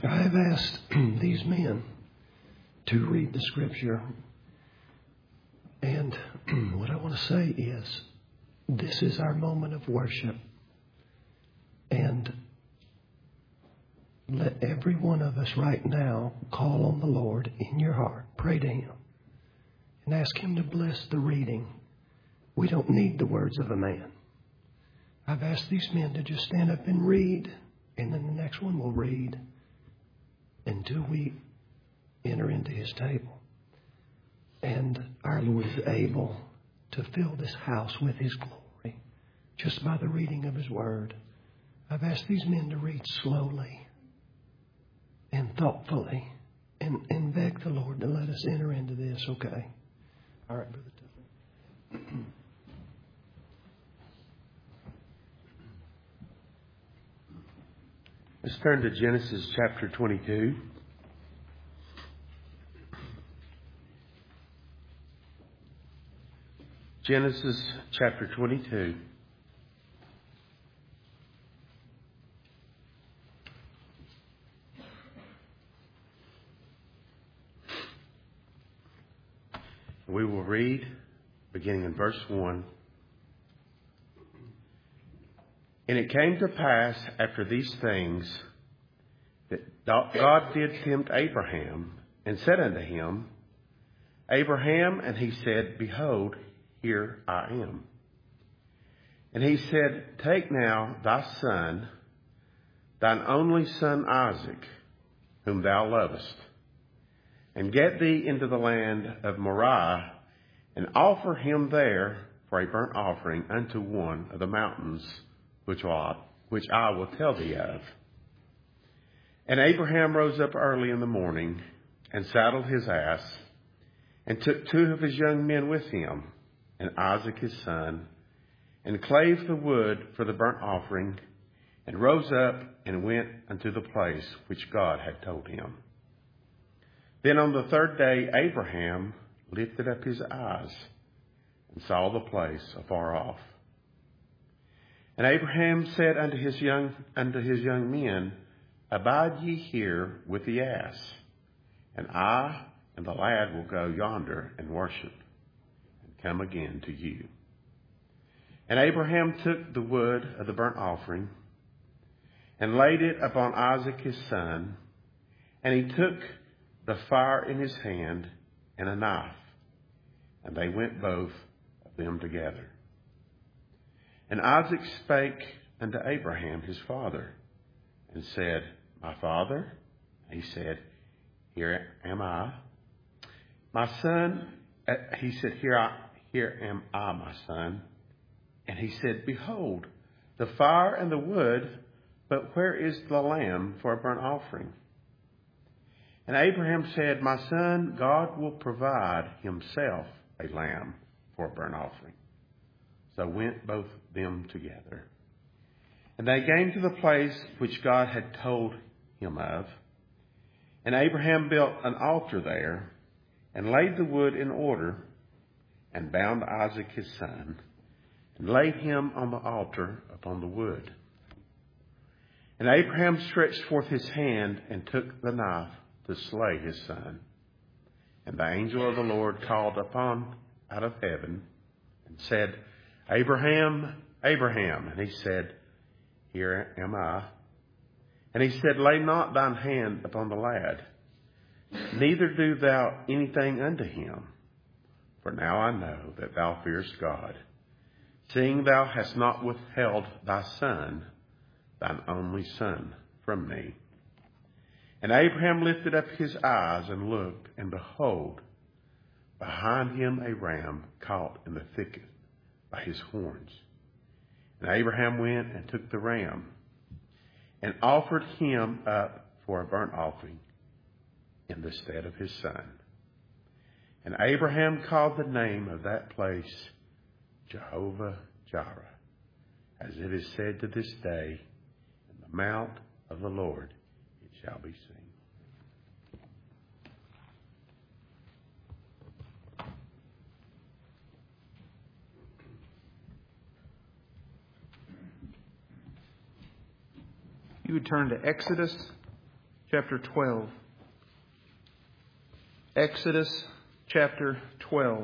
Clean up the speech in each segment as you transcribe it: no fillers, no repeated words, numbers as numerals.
I've asked these men to read the Scripture. And what I want to say is, this is our moment of worship. And let every one of us right now call on the Lord in your heart. Pray to Him. And ask Him to bless the reading. We don't need the words of a man. I've asked these men to just stand up and read. And then the next one will read until we enter into His table. And our Lord is able to fill this house with His glory just by the reading of His Word. I've asked these men to read slowly and thoughtfully and beg the Lord to let us enter into this, okay? All right, Brother Tuffy. Let's turn to Genesis chapter 22. Genesis chapter 22. We will read beginning in verse 1. And it came to pass after these things that God did tempt Abraham and said unto him, Abraham, and he said, Behold, here I am. And he said, Take now thy son, thine only son Isaac, whom thou lovest, and get thee into the land of Moriah, and offer him there for a burnt offering unto one of the mountains which I will tell thee of. And Abraham rose up early in the morning, and saddled his ass, and took 2 of his young men with him, and Isaac his son, and clave the wood for the burnt offering, and rose up and went unto the place which God had told him. Then on the 3rd day Abraham lifted up his eyes, and saw the place afar off. And Abraham said unto his young men, Abide ye here with the ass, and I and the lad will go yonder and worship, and come again to you. And Abraham took the wood of the burnt offering, and laid it upon Isaac his son, and he took the fire in his hand and a knife, and they went both of them together. And Isaac spake unto Abraham his father, and said, My father? He said, Here am I. My son? He said, Here am I, my son. And he said, Behold, the fire and the wood, but where is the lamb for a burnt offering? And Abraham said, My son, God will provide himself a lamb for a burnt offering. So went both them together. And they came to the place which God had told him of. And Abraham built an altar there, and laid the wood in order, and bound Isaac his son, and laid him on the altar upon the wood. And Abraham stretched forth his hand, and took the knife to slay his son. And the angel of the Lord called upon out of heaven, and said, Abraham, Abraham. And he said, Here am I. And he said, Lay not thine hand upon the lad, neither do thou anything unto him. For now I know that thou fearest God, seeing thou hast not withheld thy son, thine only son, from me. And Abraham lifted up his eyes and looked, and behold, behind him a ram caught in the thicket by his horns. And Abraham went and took the ram, and offered him up for a burnt offering in the stead of his son. And Abraham called the name of that place Jehovah-Jireh, as it is said to this day, In the mount of the Lord it shall be seen. You would turn to Exodus chapter 12. Exodus chapter 12.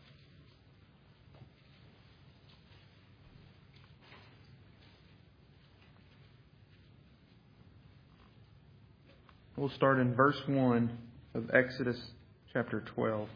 We'll start in verse 1 of Exodus chapter 12.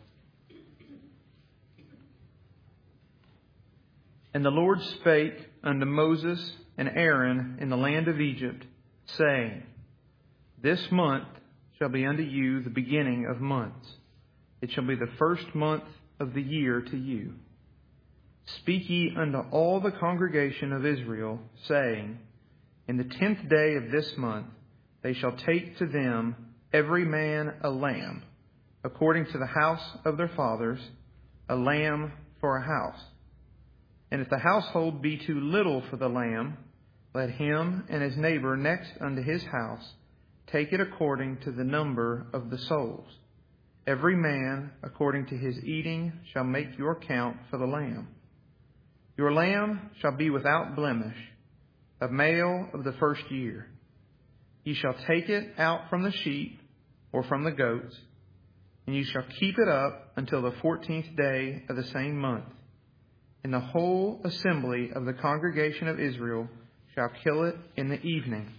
And the Lord spake unto Moses and Aaron in the land of Egypt, saying, This month shall be unto you the beginning of months. It shall be the first month of the year to you. Speak ye unto all the congregation of Israel, saying, In the 10th day of this month they shall take to them every man a lamb, according to the house of their fathers, a lamb for a house. And if the household be too little for the lamb, let him and his neighbor next unto his house take it according to the number of the souls. Every man according to his eating shall make your count for the lamb. Your lamb shall be without blemish, a male of the first year. Ye shall take it out from the sheep or from the goats, and you shall keep it up until the 14th day of the same month. And the whole assembly of the congregation of Israel shall kill it in the evening.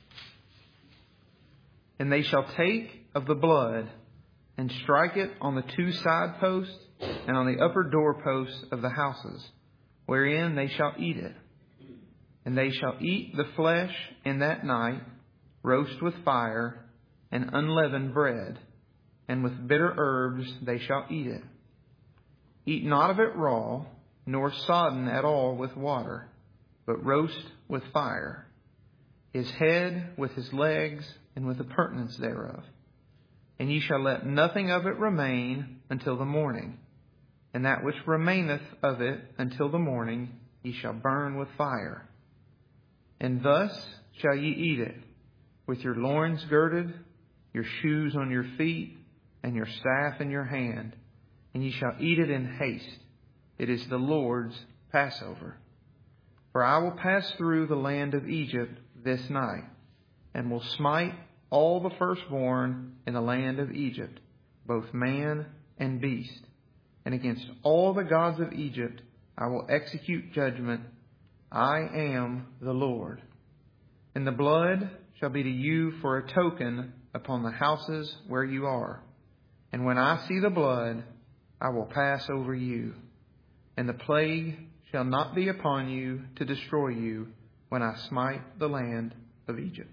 And they shall take of the blood and strike it on the 2 side posts and on the upper doorposts of the houses, wherein they shall eat it. And they shall eat the flesh in that night, roast with fire, and unleavened bread, and with bitter herbs they shall eat it. Eat not of it raw, nor sodden at all with water, but roast with fire, his head with his legs, and with the purtenance thereof. And ye shall let nothing of it remain until the morning. And that which remaineth of it until the morning ye shall burn with fire. And thus shall ye eat it, with your loins girded, your shoes on your feet, and your staff in your hand. And ye shall eat it in haste. It is the Lord's Passover. For I will pass through the land of Egypt this night, and will smite all the firstborn in the land of Egypt, both man and beast. And against all the gods of Egypt I will execute judgment. I am the Lord. And the blood shall be to you for a token upon the houses where you are. And when I see the blood, I will pass over you. And the plague shall not be upon you to destroy you when I smite the land of Egypt.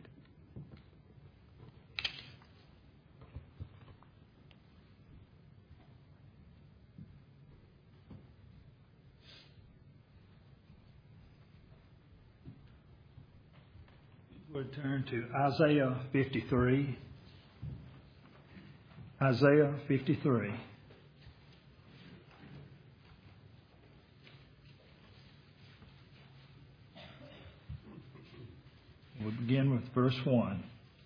We'll turn to Isaiah 53. Isaiah 53. We'll begin with verse 1.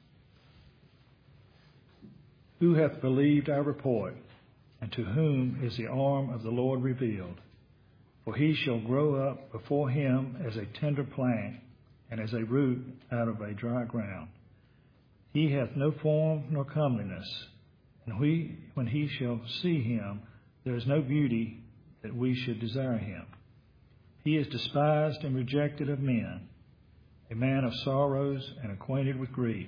Who hath believed our report, and to whom is the arm of the Lord revealed? For he shall grow up before him as a tender plant, and as a root out of a dry ground. He hath no form nor comeliness, and when he shall see him, there is no beauty that we should desire him. He is despised and rejected of men, a man of sorrows and acquainted with grief.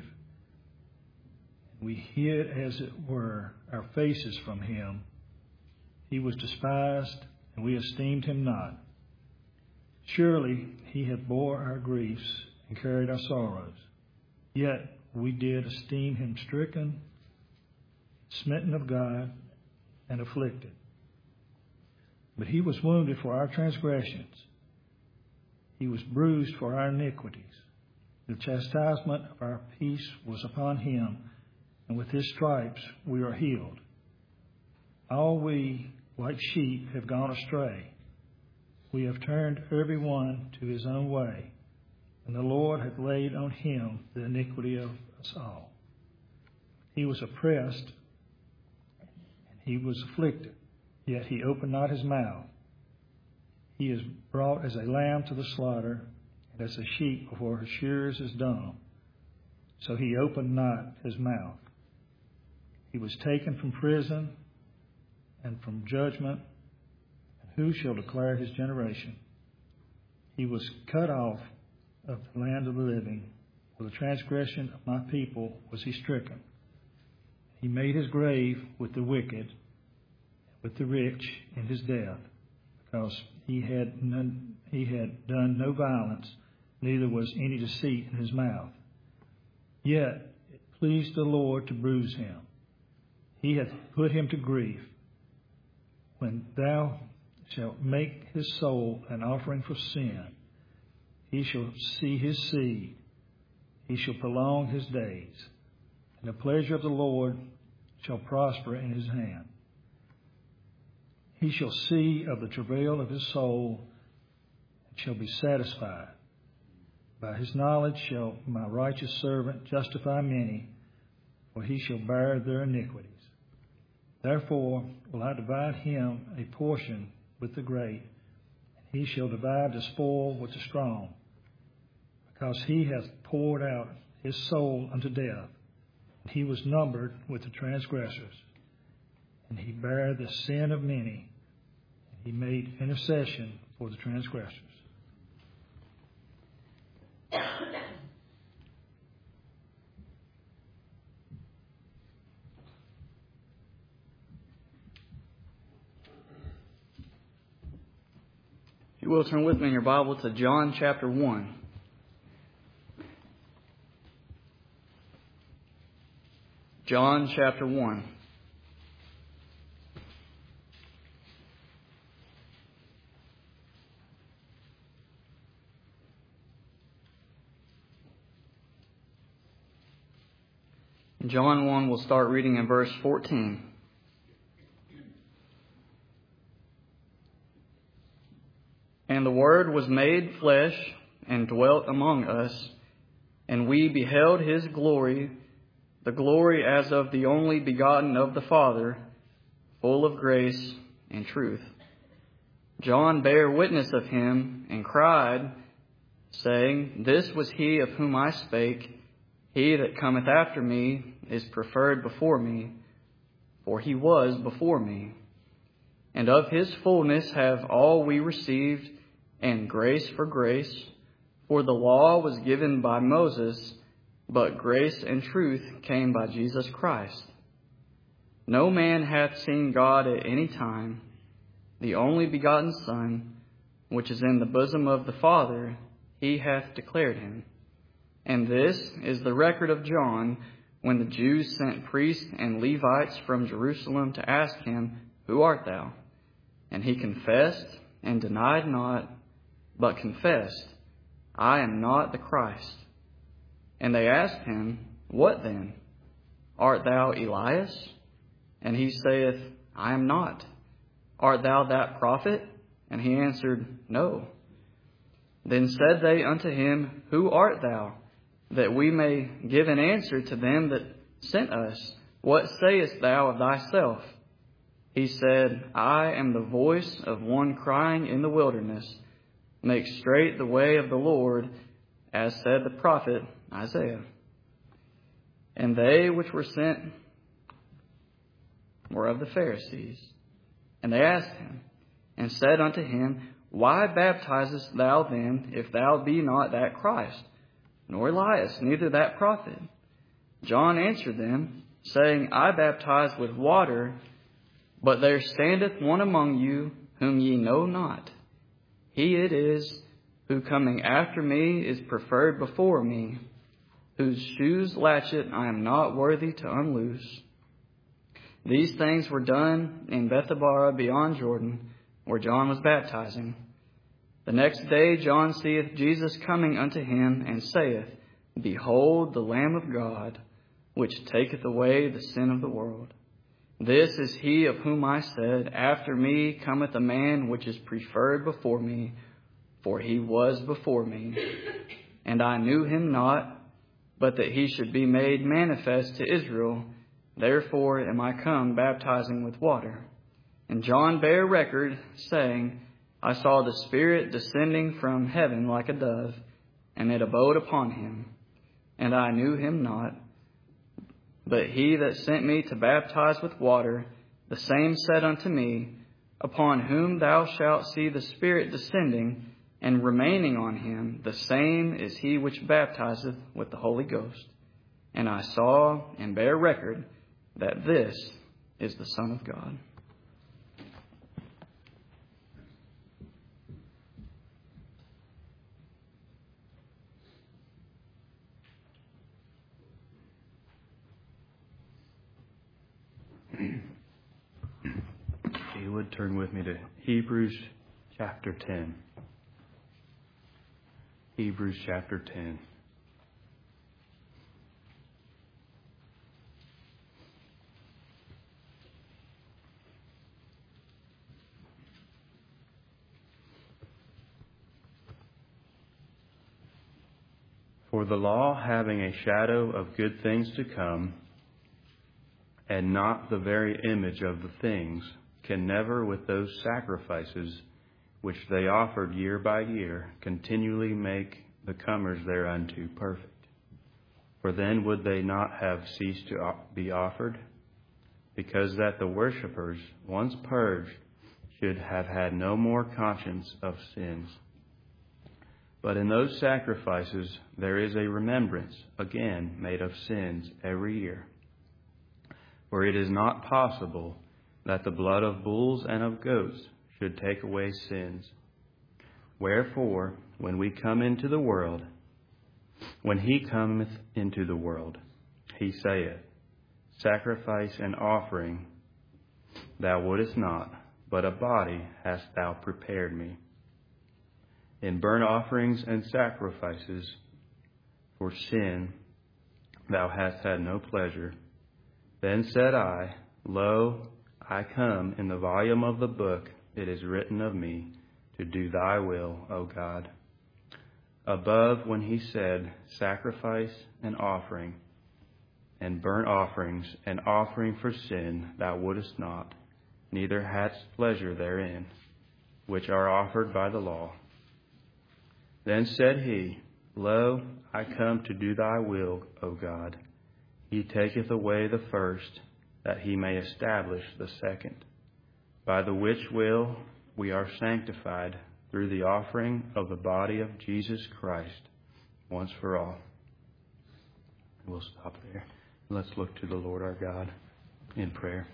We hid, as it were, our faces from him. He was despised, and we esteemed him not. Surely he hath bore our griefs and carried our sorrows. Yet we did esteem him stricken, smitten of God, and afflicted. But he was wounded for our transgressions. He was bruised for our iniquities. The chastisement of our peace was upon him, and with his stripes we are healed. All we, like sheep, have gone astray. We have turned every one to his own way, and the Lord hath laid on him the iniquity of us all. He was oppressed, and he was afflicted, yet he opened not his mouth. He is brought as a lamb to the slaughter, and as a sheep before her shearers is dumb. so he opened not his mouth. He was taken from prison and from judgment, and who shall declare his generation? He was cut off of the land of the living. For the transgression of my people was he stricken. He made his grave with the wicked, with the rich in his death, because he had done no violence, neither was any deceit in his mouth. Yet it pleased the Lord to bruise him. He hath put him to grief. When thou shalt make his soul an offering for sin, he shall see his seed. He shall prolong his days, and the pleasure of the Lord shall prosper in his hand. He shall see of the travail of his soul, and shall be satisfied. By his knowledge shall my righteous servant justify many, for he shall bear their iniquities. Therefore will I divide him a portion with the great, and he shall divide the spoil with the strong, because he hath poured out his soul unto death, and he was numbered with the transgressors. And he bare the sin of many, and he made intercession for the transgressors. If you will, turn with me in your Bible to John chapter 1. John chapter 1. In John 1, we'll start reading in verse 14. And the Word was made flesh and dwelt among us, and we beheld his glory, the glory as of the only begotten of the Father, full of grace and truth. John bare witness of him, and cried, saying, This was he of whom I spake. He that cometh after me is preferred before me, for he was before me. And of his fullness have all we received, and grace for grace. For the law was given by Moses, but grace and truth came by Jesus Christ. No man hath seen God at any time. The only begotten Son, which is in the bosom of the Father, he hath declared him. And this is the record of John, when the Jews sent priests and Levites from Jerusalem to ask him, Who art thou? And he confessed and denied not, but confessed, I am not the Christ. And they asked him, What then? Art thou Elias? And he saith, I am not. Art thou that prophet? And he answered, No. Then said they unto him, Who art thou? That we may give an answer to them that sent us. What sayest thou of thyself? He said, I am the voice of one crying in the wilderness, Make straight the way of the Lord, as said the prophet Isaiah. And they which were sent were of the Pharisees. And they asked him, and said unto him, Why baptizest thou then, if thou be not that Christ, nor Elias, neither that prophet? John answered them, saying, I baptize with water, but there standeth one among you, whom ye know not. He it is, who coming after me is preferred before me, whose shoes latchet I am not worthy to unloose. These things were done in Bethabara beyond Jordan, where John was baptizing. The next day John seeth Jesus coming unto him, and saith, Behold the Lamb of God, which taketh away the sin of the world. This is he of whom I said, After me cometh a man which is preferred before me, for he was before me. And I knew him not, but that he should be made manifest to Israel. Therefore am I come baptizing with water. And John bare record, saying, I saw the Spirit descending from heaven like a dove, and it abode upon him. and I knew him not. But he that sent me to baptize with water, the same said unto me, Upon whom thou shalt see the Spirit descending and remaining on him, the same is he which baptizeth with the Holy Ghost. And I saw and bear record that this is the Son of God. If you would turn with me to Hebrews chapter 10. Hebrews chapter 10. For the law, having a shadow of good things to come, and not the very image of the things, can never with those sacrifices which they offered year by year continually make the comers thereunto perfect. For then would they not have ceased to be offered? Because that the worshippers, once purged, should have had no more conscience of sins. But in those sacrifices there is a remembrance again made of sins every year. For it is not possible that the blood of bulls and of goats should take away sins. Wherefore, when he cometh into the world, he saith, Sacrifice and offering thou wouldest not, but a body hast thou prepared me. In burnt offerings and sacrifices for sin thou hast had no pleasure. Then said I, Lo, I come. In the volume of the book it is written of me, to do thy will, O God. Above, when he said, Sacrifice and offering, and burnt offerings, and offering for sin thou wouldest not, neither hadst pleasure therein, which are offered by the law. Then said he, Lo, I come to do thy will, O God. He taketh away the first, that he may establish the second, by the which will we are sanctified through the offering of the body of Jesus Christ once for all. We'll stop there. Let's look to the Lord our God in prayer.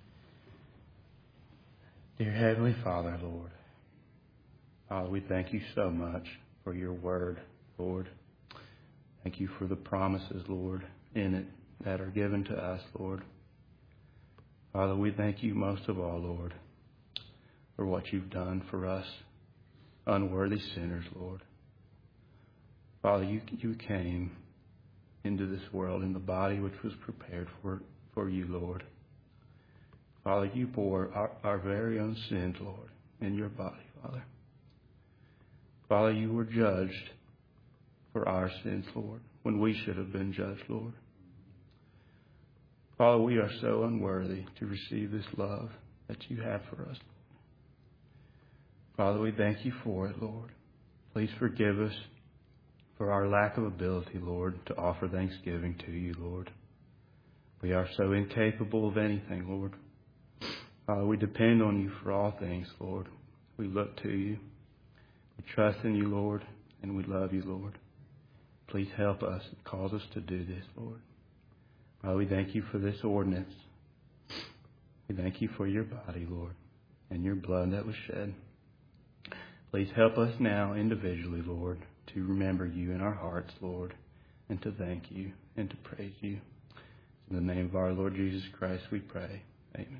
Dear Heavenly Father, Lord, Father, we thank you so much for your word, Lord. Thank you for the promises, Lord, in it that are given to us, Lord. Father, we thank you most of all, Lord, for what you've done for us, unworthy sinners, Lord. Father, you came into this world in the body which was prepared for you, Lord. Father, you bore our very own sins, Lord, in your body, Father. Father, you were judged for our sins, Lord, when we should have been judged, Lord. Father, we are so unworthy to receive this love that you have for us. Father, we thank you for it, Lord. Please forgive us for our lack of ability, Lord, to offer thanksgiving to you, Lord. We are so incapable of anything, Lord. Father, we depend on you for all things, Lord. We look to you. We trust in you, Lord, and we love you, Lord. Please help us and cause us to do this, Lord. Father, we thank you for this ordinance. We thank you for your body, Lord, and your blood that was shed. Please help us now individually, Lord, to remember you in our hearts, Lord, and to thank you and to praise you. In the name of our Lord Jesus Christ, we pray. Amen.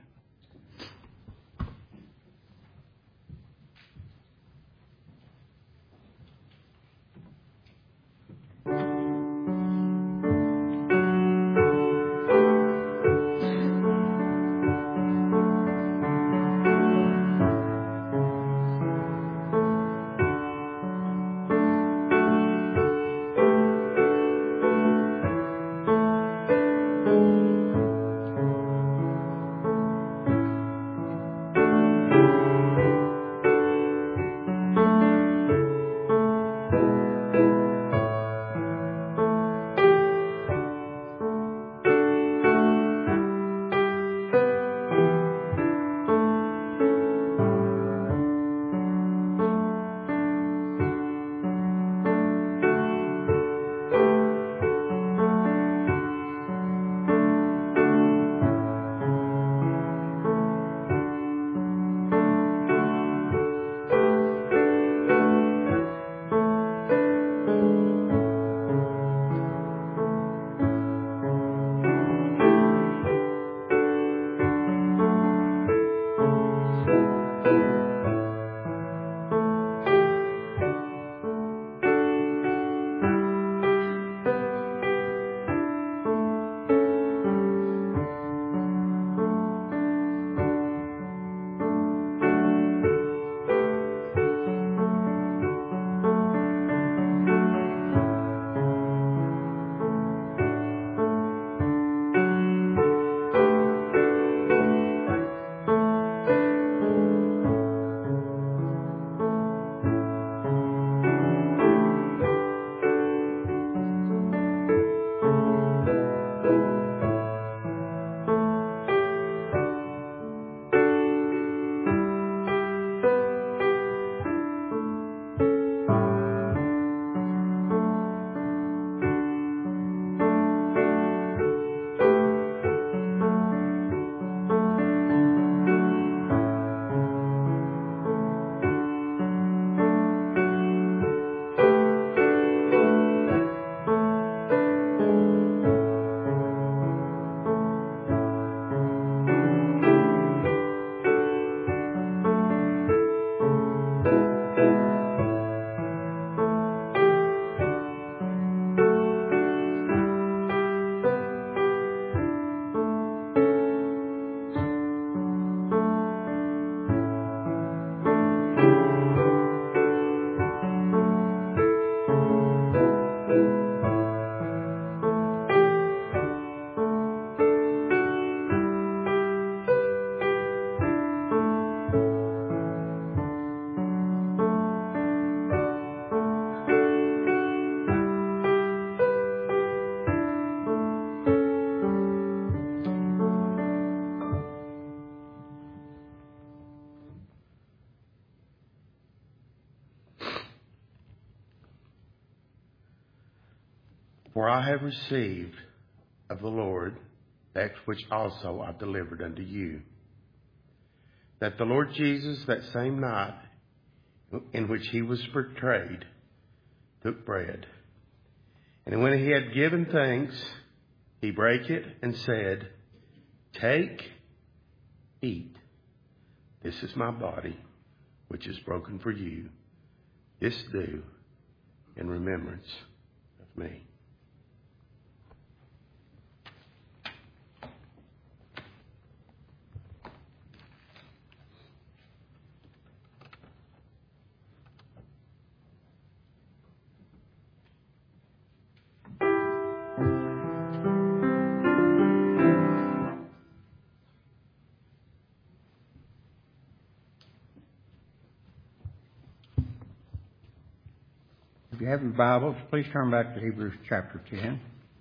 For I have received of the Lord that which also I delivered unto you, that the Lord Jesus, that same night in which he was betrayed, took bread. And when he had given thanks, he brake it and said, Take, eat. This is my body, which is broken for you. This do in remembrance of me. If you have your Bibles, please turn back to Hebrews chapter 10.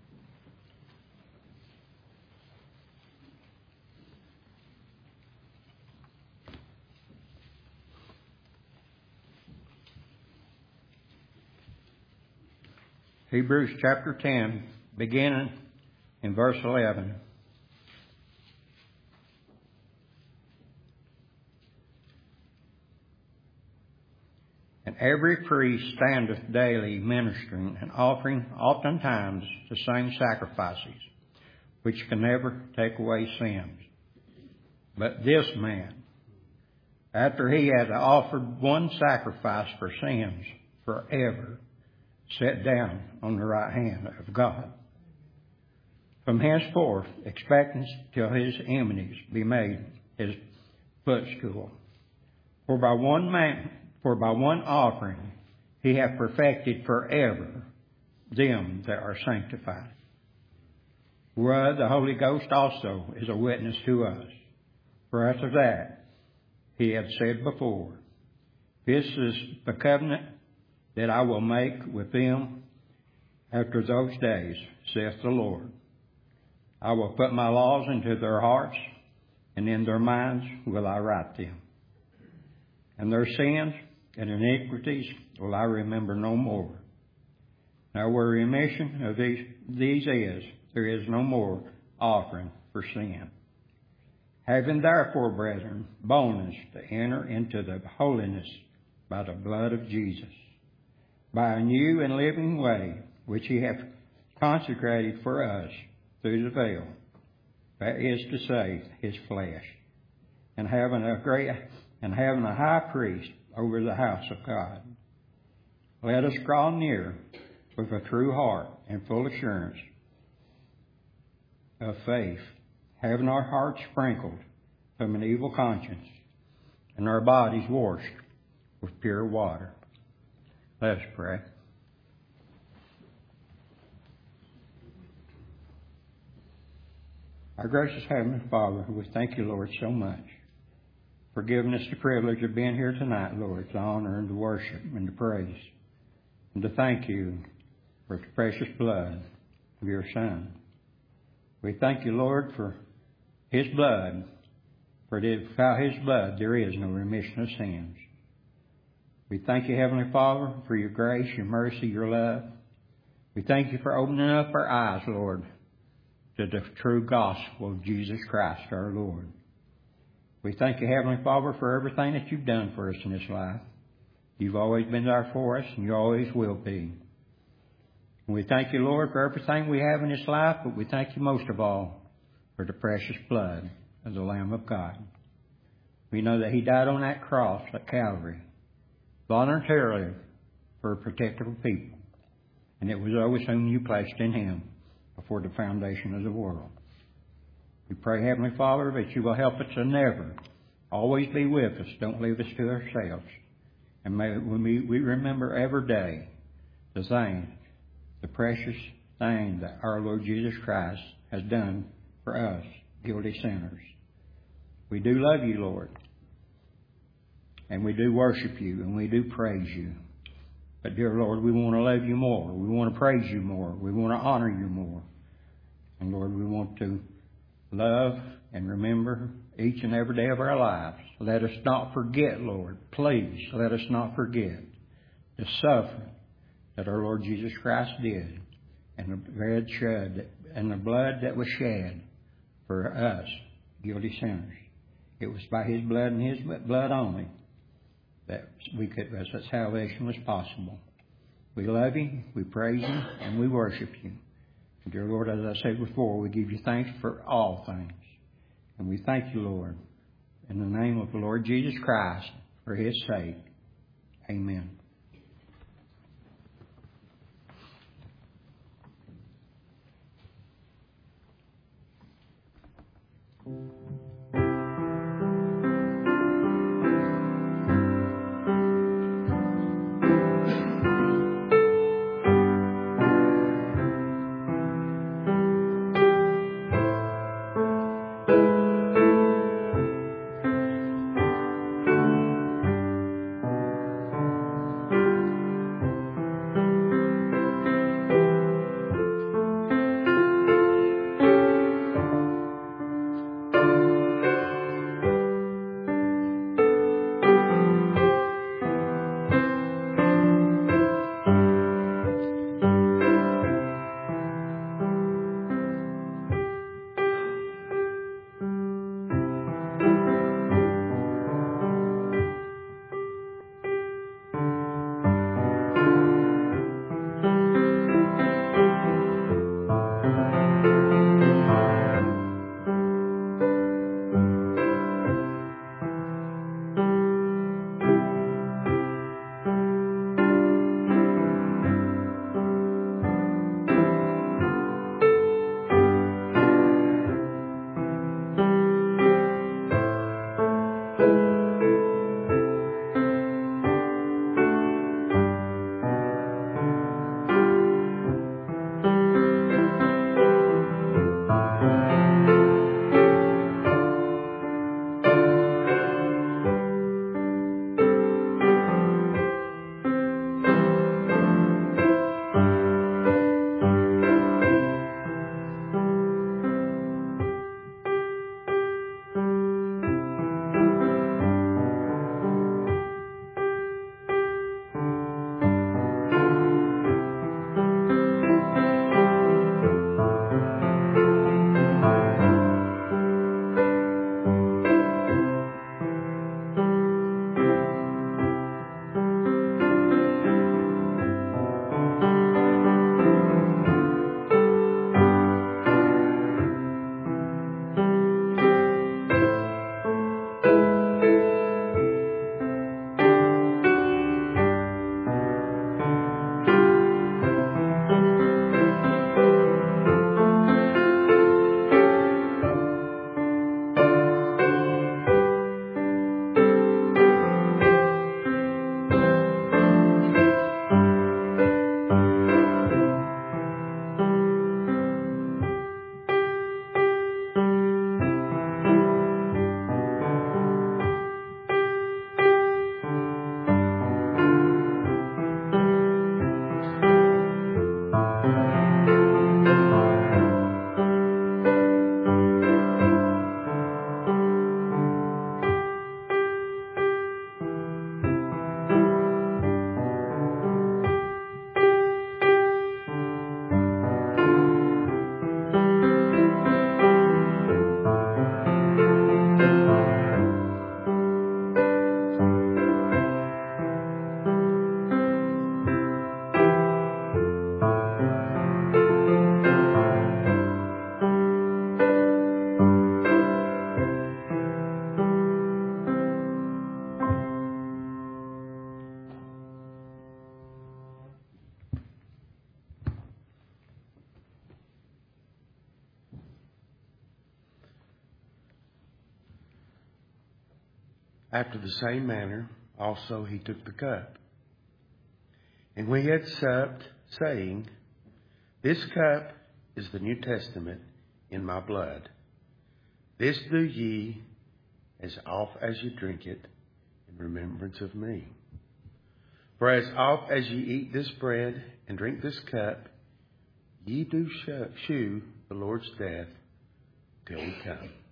Hebrews chapter 10, beginning in verse 11. And every priest standeth daily ministering and offering oftentimes the same sacrifices, which can never take away sins. But this man, after he had offered one sacrifice for sins forever, sat down on the right hand of God. From henceforth expecting till his enemies be made his footstool. For by one offering he hath perfected forever them that are sanctified. Whereof the Holy Ghost also is a witness to us. For after that he had said before, This is the covenant that I will make with them after those days, saith the Lord. I will put my laws into their hearts, and in their minds will I write them. And their sins and iniquities will I remember no more. Now where remission of these is, there is no more offering for sin. Having therefore, brethren, boldness to enter into the holiness by the blood of Jesus, by a new and living way, which he hath consecrated for us through the veil, that is to say, his flesh, and having a high priest over the house of God. Let us draw near with a true heart and full assurance of faith, having our hearts sprinkled from an evil conscience and our bodies washed with pure water. Let us pray. Our gracious Heavenly Father, we thank you, Lord, so much for giving us the privilege of being here tonight, Lord, to honor and to worship and to praise and to thank you for the precious blood of your Son. We thank you, Lord, for his blood, for without his blood there is no remission of sins. We thank you, Heavenly Father, for your grace, your mercy, your love. We thank you for opening up our eyes, Lord, to the true gospel of Jesus Christ, our Lord. We thank you, Heavenly Father, for everything that you've done for us in this life. You've always been there for us, and you always will be. And we thank you, Lord, for everything we have in this life, but we thank you most of all for the precious blood of the Lamb of God. We know that he died on that cross at Calvary, voluntarily for a particular people. And it was always whom you placed in him before the foundation of the world. We pray, Heavenly Father, that you will help us to never always be with us. Don't leave us to ourselves. And may we remember every day the precious thing that our Lord Jesus Christ has done for us, guilty sinners. We do love you, Lord. And we do worship you, and we do praise you. But, dear Lord, we want to love you more. We want to praise you more. We want to honor you more. And, Lord, we want to love and remember each and every day of our lives. Let us not forget, Lord. Please, let us not forget the suffering that our Lord Jesus Christ did and the blood that was shed for us, guilty sinners. It was by His blood and His blood only that that salvation was possible. We love You, we praise You, and we worship You. And dear Lord, as I said before, we give You thanks for all things. And we thank You, Lord, in the name of the Lord Jesus Christ, for His sake. Amen. After the same manner also He took the cup. And when He had supped, saying, This cup is the New Testament in my blood. This do ye as oft as you drink it in remembrance of me. For as oft as ye eat this bread and drink this cup, ye do shew the Lord's death till He come.